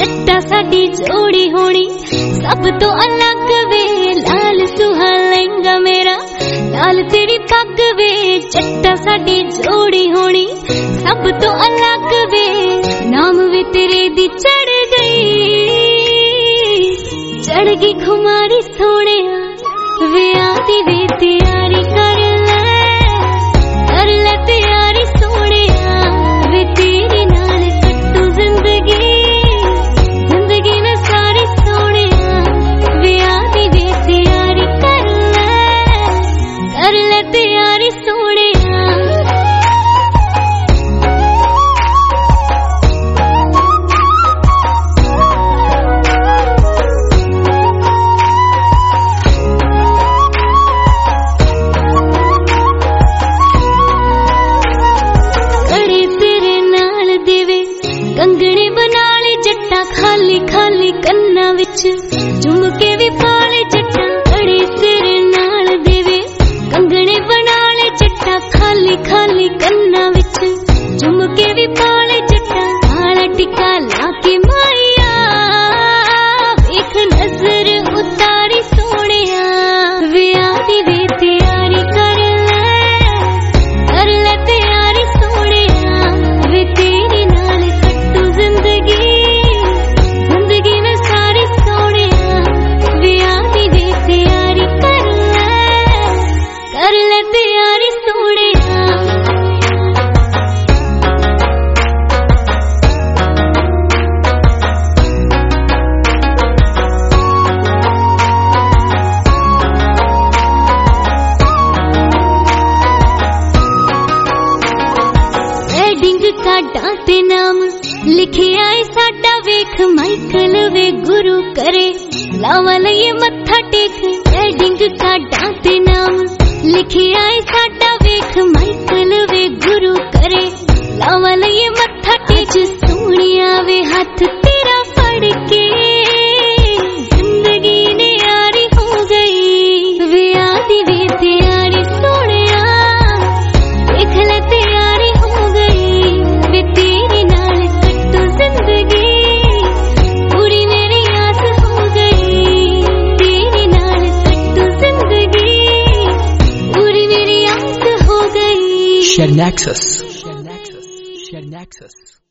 जट्टा साडी जोड़ी होनी सब तो अलग वे। लाल सुहा लहंगा मेरा लाल तेरी पग वे। जट्टा साडी जोड़ी होनी सब तो अलग वे। नाम वे तेरे दी चढ़ गई खुमारी सोने वे आती वे तैयारी कर ले तैयारी सोने वे तेरे नाल कट्टू जिंदगी में सारी सोने वे आती वे तैयारी कर ले तैयारी सोने। कंगने बना ले जट्टा खाली खाली कन्ना विच झुमके भी पा ले जट्टा बड़े तेरे नाल देवे। कंगने बना ले जट्टा खाली खाली कन्ना विच झुमके भी पा ले जट्टा। काला टिक्का लाके मारिया वेख नजर उतारी सोनिया वे आदी वे तैयारी कर ले तैयारी सोनिया वे तेरे नाल जिंदगी में सारी सोने वे आती वे तैयारी कर ले तैयारी सोने। वेडिंग कार्डां ते नाम लिखे आए साडा वेख माइकल वे गुरु करे लावा लइए मत्था टेक। वेडिंग कार्डां ते नाम लिखे आए साडा वेख माइकल वे गुरु करे लावा लइए मत्था टेक। सोनिया वे हाथ तेरा फड़ के जिंदगी ने यारी हो गई वे आदी वे तैयारी सोनिया देख ले तैयारी हो गई वे तेरे नाल जिंदगी पूरी मेरी आस हो गई तेरे नाल कट्टू जिंदगी पूरी मेरी आस हो गई। Share Nexus.